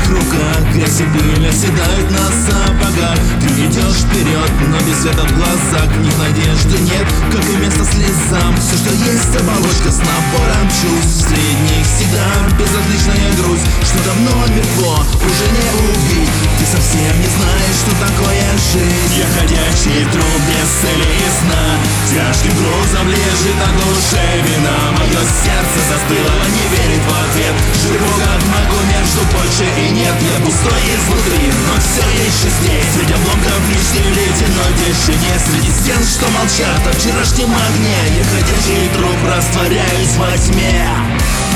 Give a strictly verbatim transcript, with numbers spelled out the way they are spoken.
твоих руках грязь и пыль оседают на сапогах. Ты идешь вперед, но без света в глазах. В них надежды нет, как и место слезам. Все, что есть, оболочка с набором чувств. Среди них всегда безразличная грусть, что давно мертво, уже не убить. Ты совсем не знаешь, что такое жизнь. Я ходячий труп без цели и сна. Тяжким грузом лежит на душе вина. Мое сердце застыло, не верит в ответ. Живу как могу между больше и нет. Я пустой изнутри, но все еще здесь. Среди обломков мечты в ледяной тишине. Среди стен, что молчат о вчерашнем огне. Я ходячий труп, растворяюсь во тьме.